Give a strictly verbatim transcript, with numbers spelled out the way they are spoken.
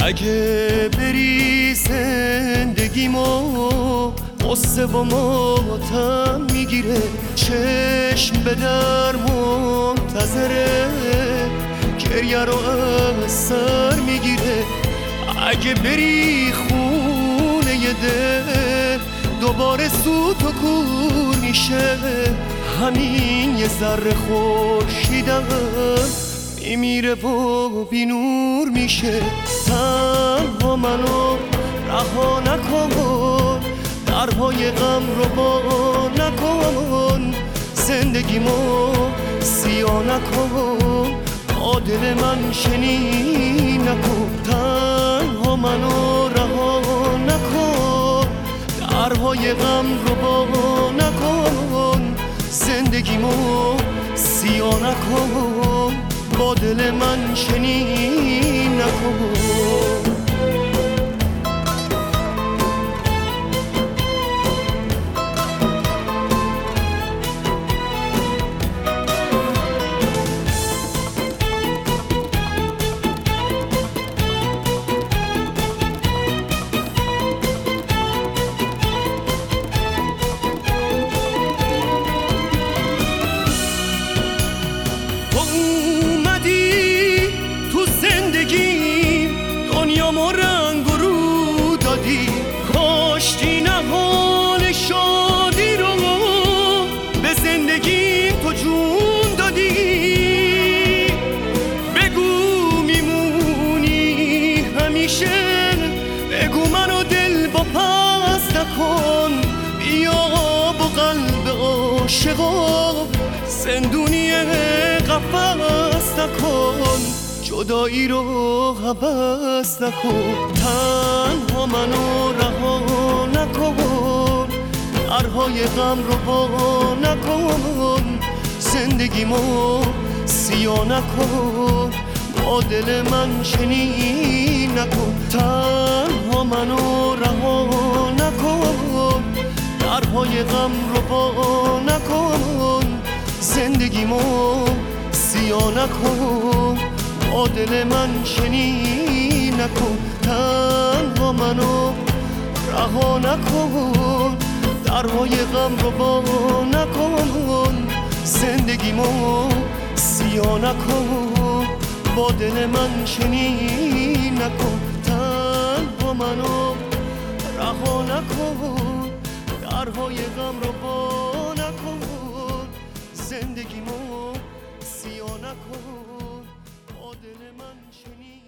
اگه بری زندگیمو قصه و ماتم میگیره، چشم به در منتظره گریه رو از سر میگیره. اگه بری خونه ی دل دوباره سوت و کور میشه، همین یه ذره خورشیدم میمیره و بی نور میشه. تنها منو رها نکن، درهای غم رو با نکن، زندگیمو سیاه نکن، با دل من شنی نکن. تنها منو رها نکن، درهای غم رو با نکن، زندگیمو سیاه نکن، با دل من شنی نکن. دنیامو رنگ و رو دادی، کاشتی نهال شادی رو به زندگی تو جون دادی. بگو میمونی همیشه، بگو منو دل با پس نکن، بیا با قلب عاشقا زندونی قفس نکن، جدایی رو حبس نکن. تنها منو رها نکن، درهای غم رو با نکن، زندگیمو سیاه نکن، با دل من شنی نکن. تنها منو رها نکن، درهای غم رو با نکن، زندگیمو سیاه نکن، با دل من شنی نکن. تنها منو رها نکن، درهای غم رو با نکن، زندگیمو سیاه نکن، با دل من شنی نکن. تنها منو رها نکن، درهای غم رو با نکن، زندگیمو سیاه نکن، با دل من شنی